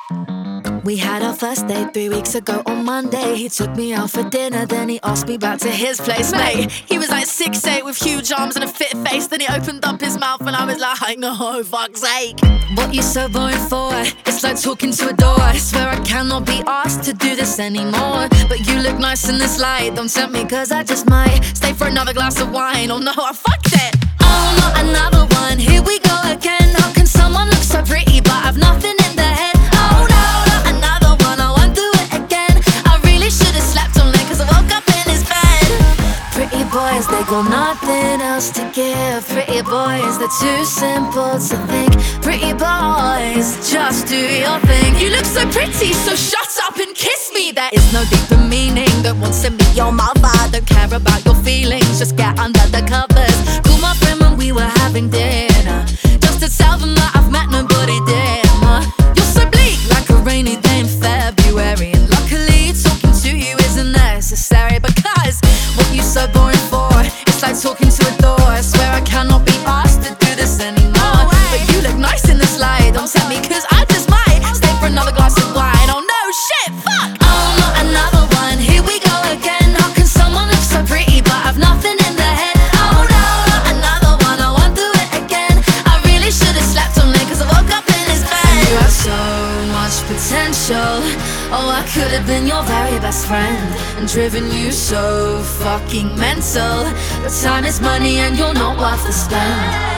We had our first date 3 weeks ago on Monday. He took me out for dinner, then he asked me back to his place, mate. He was like 6'8" with huge arms and a fit face. Then he opened up his mouth and I was like, no, fuck's sake. What you so boring for? It's like talking to a door. I swear I cannot be asked to do this anymore. But you look nice in this light. Don't tempt me cause I just might stay for another glass of wine. Oh no, I fucked it. Oh, not another one, here we go again. How can someone look so pretty but have nothing in their head? Oh no, not another one, I won't do it again. I really should've slept on it cause I woke up in his bed. Pretty boys, they got nothing else to give. Pretty boys, they're too simple to think. Pretty boys, just do your thing. You look so pretty, so shut up and kiss me. There is no deeper meaning. Don't want to be your mother. Don't care about your feelings, just get under the covers. Call my friend when we were having dinner, just to tell them that I've met nobody dimmer. You're so bleak, like a rainy day in February. And luckily talking to you isn't necessary, because what you so boring for? It's like talking to a door. I swear I cannot be asked to do this anymore. But you look nice in this light. Don't tempt me cause I just might stay for another glass of wine. Oh no, shit, fuck. Oh, not another one, here we go again. How can someone look so pretty but have nothing in their head? Oh no, not another one, I won't do it again. I really should've slept on it cause I woke up in his bed. You have so much potential. Oh, I could've been your very best friend and driven you so fucking mental. But time is money and you're not worth the spend.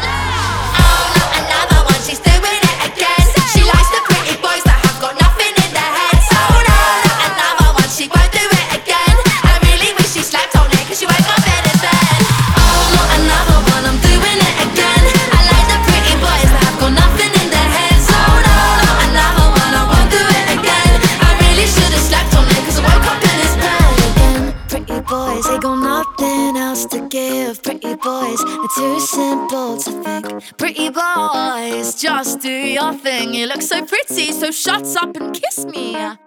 They got nothing else to give. Pretty boys, they're too simple to think. Pretty boys, just do your thing. You look so pretty, so shut up and kiss me.